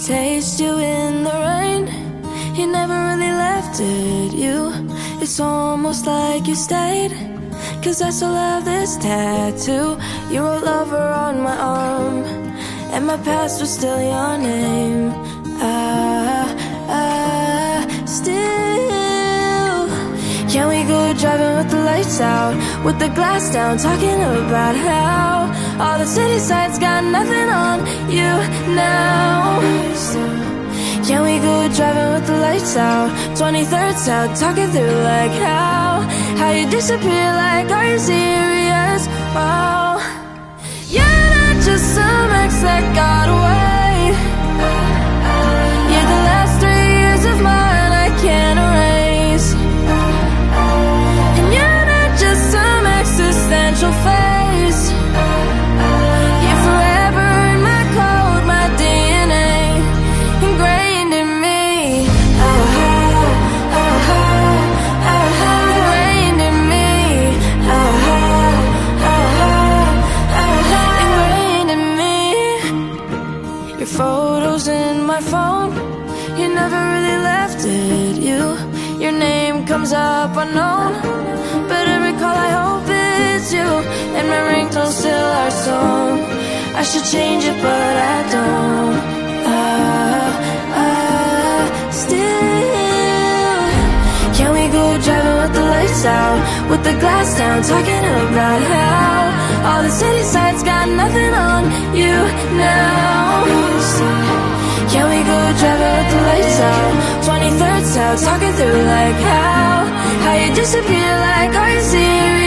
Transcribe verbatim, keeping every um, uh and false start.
taste you in the rain. You never really left, did you? It's almost like you stayed, 'cause I still have this tattoo. You wrote lover on my arm, and my past was still your name. Ah, ah, still. Can we go driving with the lights out, with the glass down, talking about how all the city sights got nothing on you now? Can we go driving with the lights out, twenty-third South, talking through like how How you disappear, like, are you serious? Oh, you're not just some ex that got away. You're the last three years of mine I can't erase. And you're not just some existential phase. You're forever in my code, my D N A, ingrained in me. Oh, oh, oh, oh, oh, ingrained in me. Oh, oh, oh, oh, oh, ingrained in me. Your photos in my phone, you never really left, did you? Your name comes up unknown, but every call I hope it's you, and my ringtone's still our song. I should change it, but I don't. Ah, ah, still. Can we go driving with the lights out, with the glass down, talking about how all the city sights got nothing on you now? Can we go driving with the lights out, twenty-third South, talking through like how How you disappear, like, are you serious?